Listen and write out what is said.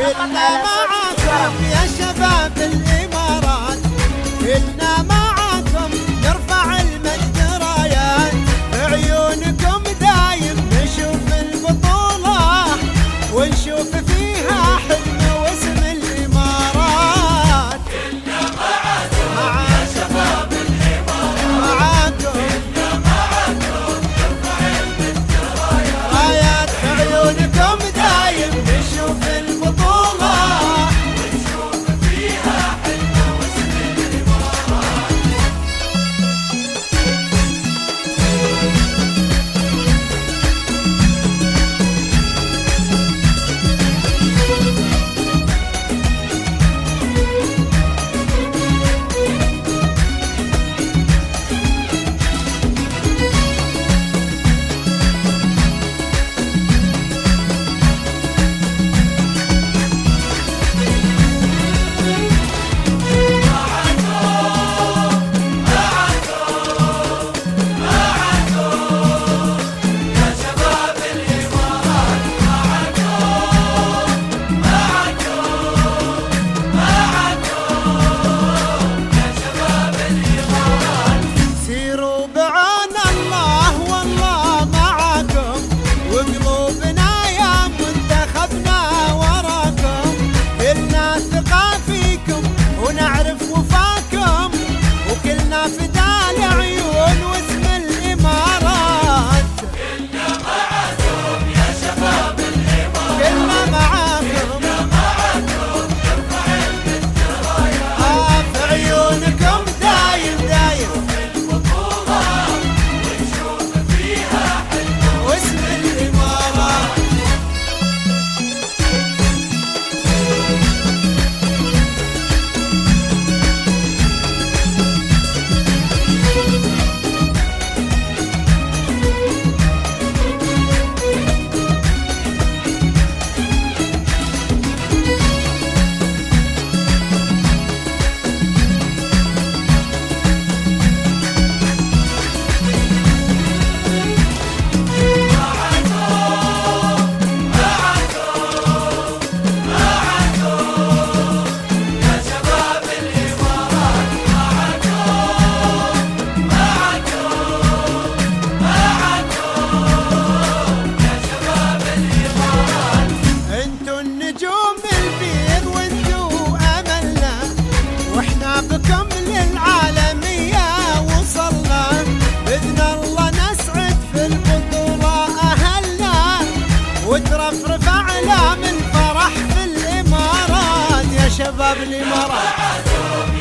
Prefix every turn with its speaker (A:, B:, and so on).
A: كلنا معاكم يا شباب الإمارات، كلنا معاكم نرفع المجد رايات، بعيونكم دايم نشوف البطولة ونشوف فيها حلم واسم الإمارات.
B: كلنا معاكم يا شباب الإمارات، كلنا معاكم نرفع المجد رايات،
A: بعيونكم دايم نشوف البطولة
B: ونشوف فيها حلم واسم الإمارات.
A: سيروا بعون الله والله معاكم، وقلوبنا يا منتخبنا وراكم، كلنا ثقة فيكم ونعرف وفاكم، وكلنا فدا لعيون واسم الإمارات.
B: كلنا معاكم يا شباب الإمارات،
A: كلنا معاكم
B: كلنا معاكم نرفع المجد رايات،
A: في عيونكم دايم دايم
B: البطولة ونشوف فيها حلم
A: واسم الإمارات.
B: يا شباب الإمارات، يا شباب الإمارات.
A: انتو النجوم البيض وانتو املنا، واحنا بكم للعالمية وصلنا، باذن الله نسعد في البطولة اهلنا، وترفرف اعلام الفرح في الامارات يا شباب الامارات.